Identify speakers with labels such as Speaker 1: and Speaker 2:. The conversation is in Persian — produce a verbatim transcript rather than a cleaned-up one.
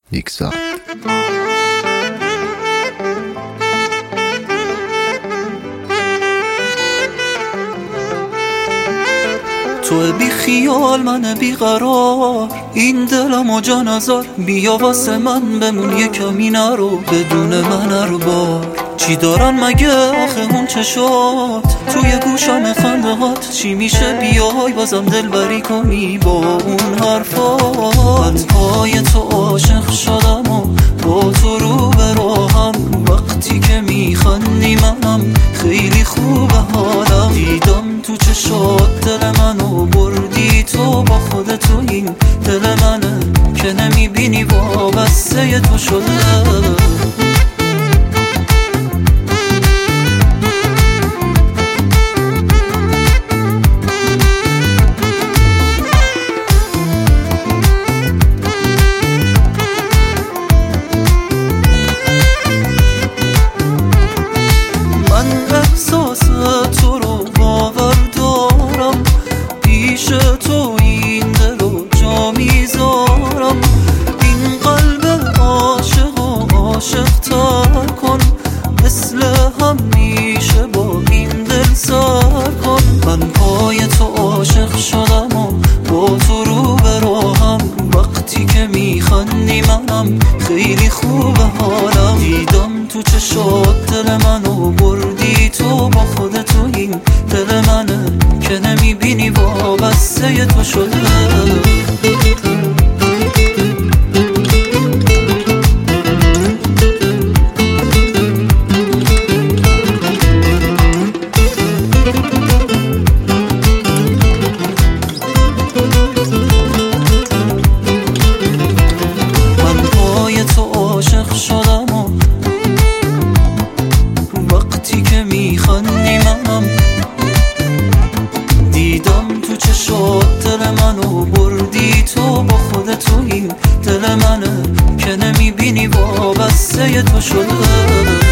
Speaker 1: یک ساعت.
Speaker 2: تو بی خیال من بی قرار، این دلم و جان ازار، بیا واسه من بمون یه کمی نرو، بدون من هر بار چی دارن مگه آخه اون چشات، توی گوشم خنده هات چی میشه بیای بازم دل بری کنی با اون حرفات. من پای تو عاشق شدم و با تو رو به راهم، وقتی که میخندی منم خیلی خوبه حالم، دیدم تو چشات دل منو بردی تو با خودت، تو این دل منه که نمیبینی وابسته تو شده. تو رو باور دارم، پیش تو این دل رو جا میذارم، این قلب عاشق و عاشق تر کن، مثل همیشه با این دل سر کن. من پای تو عاشق شدم و با تو رو به راهم، وقتی که میخندی منم خیلی خوبه حالم، دیدم تو چشات دل منو بردی تو با خودت، تو این دل منه که نمیبینی وابسته تو شده. من پای تو عاشق شدم و وقتی که میخندی منم، دیدم تو چشات دل منو بردی تو با خودت، تو این دل منه که نمیبینی وابسته تو شده.